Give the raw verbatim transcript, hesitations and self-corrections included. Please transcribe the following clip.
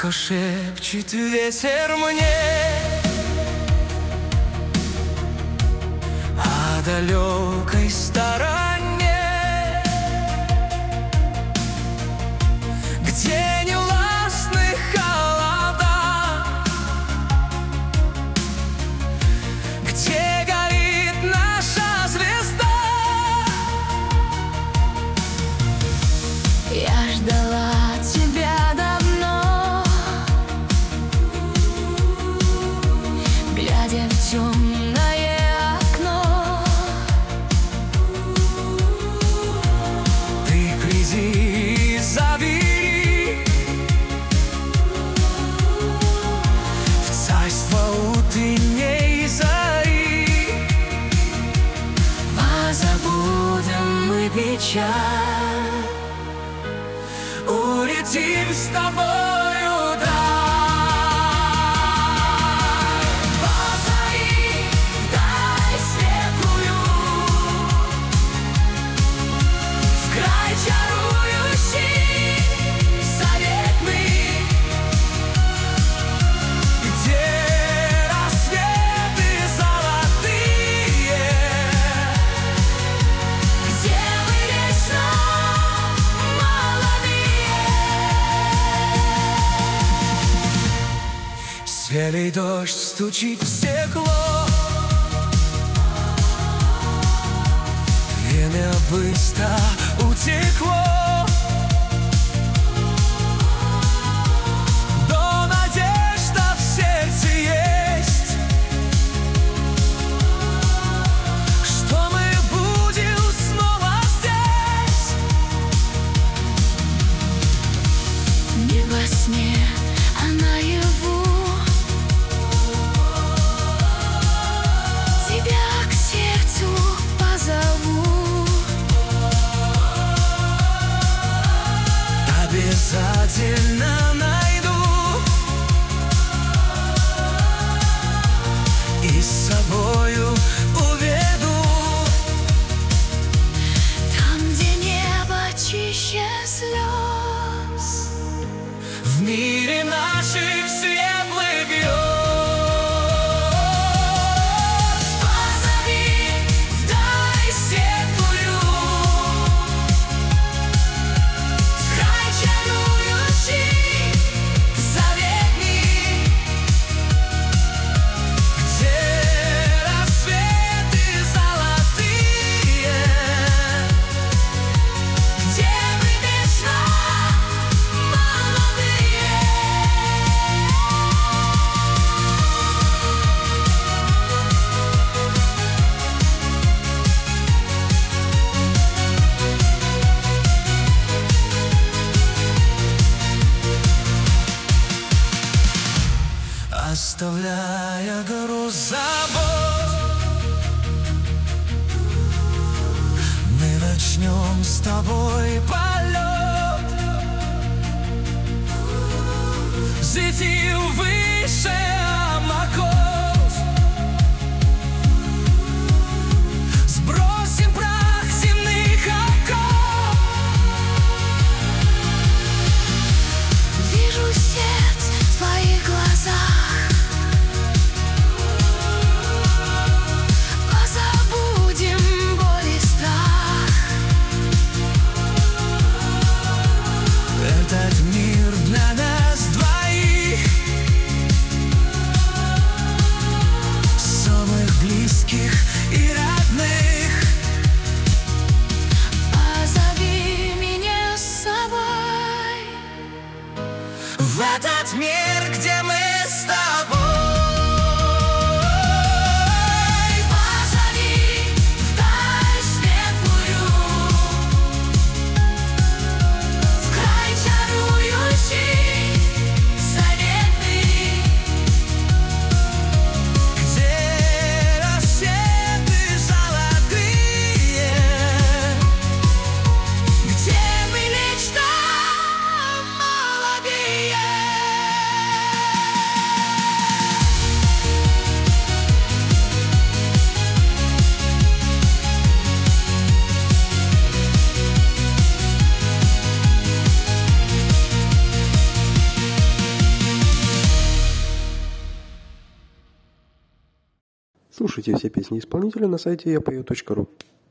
Тихо шепчет ветер мне о далекой стороне, где не властны холода, где горит наша звезда. Я ждала тебя давно, глядя в темное окно. Ты приди и зови в царство утренней зари. Позабудем мы печаль, улетим с тобою даль. позови вдаль светлую, в край чарующий, заветный, Где рассветы золотые, где мы вечно молодые. селей дождь стучит в стекло. Время быстро утекло. Но надежда в сердце есть, что мы будем снова здесь. Не во сне, а наяву тебя к сердцу позову. Обязательно найду и с собою уведу. Там, где небо чище слез, В мире наших светлых грез. позови вдаль светлую, в край чарующий, заветный, Где рассветы золотые, где мы вечно молодые. оставляя груз забот, мы начнем с тобой полет. Взлетим выше облаков, сбросим прах земных оков. Вижу свет в твоих глазах, позабудем боль и страх. Этот мир для нас двоих, самых близких и родных. Позови меня с собой В этот мир, где мы с тобой. позови вдаль светлую, в край чарующий, заветный, Где рассветы золотые, где мы вечно молодые. Слушайте все песни исполнителя на сайте я пою точка ру.